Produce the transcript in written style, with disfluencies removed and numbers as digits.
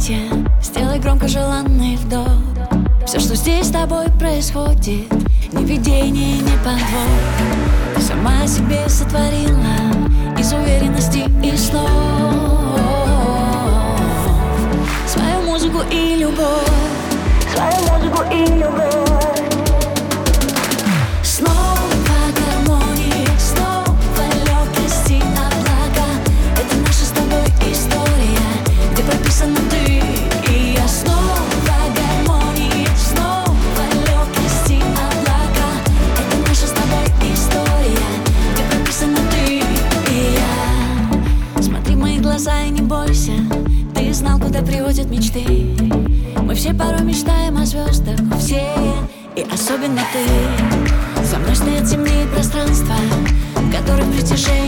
платье, сделай громко желанный вдох. Все, что здесь с тобой происходит, ни видение, ни подвох. Ты сама себе сотворила из уверенности и слов свою музыку и любовь, свою музыку и любовь. Снова гармония, снова легкости облака. Это наша с тобой история, где прописаны ты и я. Снова гармония, снова легкости облака. Это наша с тобой история, где прописаны ты и я. Смотри в мои глаза и не бойся, ты знал, куда приводят мечты. Мы все порой мечтаем о звездах, все, и особенно ты. За мной стоят земли и пространства, в которых притяжение